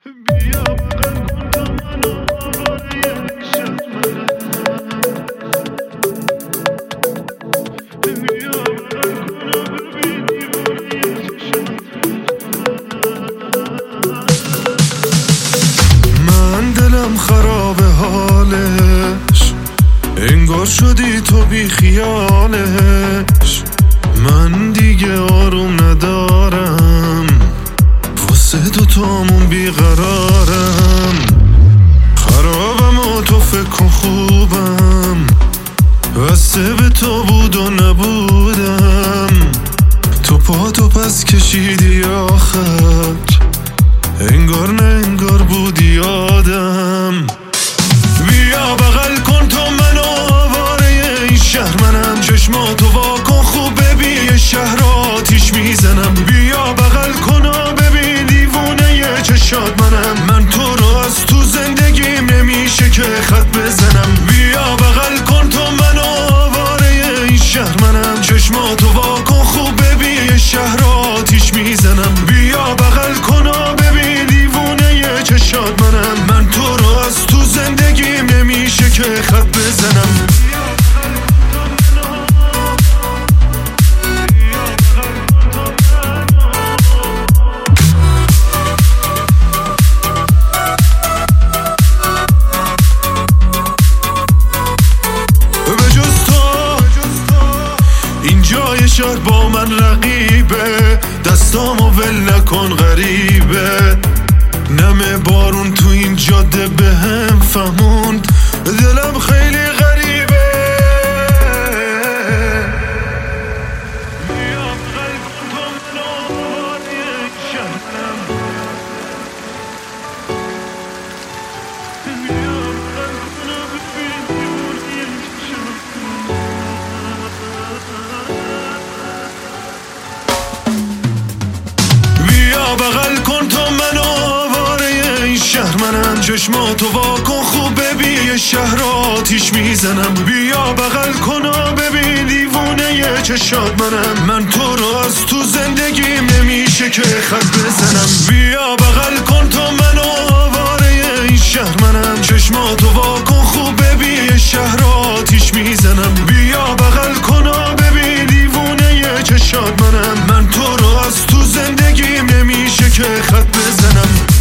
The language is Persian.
من دلم خراب حالش، انگار شدی تو بی خیالش. من دیگه آروم ندارم، واسه دوتامون بیقرارم. خرابم و تو فکر کن خوبم، بسته به تو بود و نبودم. تو پاتو پس کشیدی آخر، انگار نه انگار بودی آدم. بیا بغل کن تو منو، آواره این شهر منم. چشماتو وا کن خوب ببین، شهر آتیش میزنم. بیا بغل کن و ببین، دیوونه یه چشات منم. من تو رو از تو زندگیم نمیشه که خط بزنم. بیا بغل کن تو منو، آواره این شهر منم. چشماتو وا کن خوب ببین، شهر آتیش میزنم. بیا بغل کن و ببین، دیوونه یه چشات منم. من تو رو از تو زندگیم نمیشه که خط بزنم. اینجای شهر با من رقیبه، دستامو ول نکن غریبه. نم بارون تو این جاده بهم فهموند، دلم خیلی غریبه. بغل کن تو منو، آواره این شهر منم. چشماتو وا کن خوب ببین، شهر آتیش میزنم. بیا بغل کن و ببین، دیوونه یه چشات منم. من تو رو از تو زندگیم نمیشه که خط بزنم. بیا بغل کن تو منو، آواره این شهر منم. چشماتو وا کن خوب ببین، شهر آتیش میزنم. بیا بغل کن و ببین، دیوونه یه چشات منم. من تو رو از تو زندگیم نمیشه که خط بزنم.